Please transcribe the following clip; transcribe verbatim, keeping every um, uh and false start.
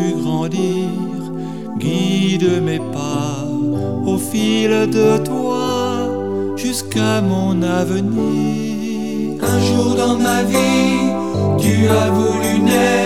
vu grandir. Guide mes pas au fil de toi jusqu'à mon avenir. Un jour dans ma vie, tu as voulu naître.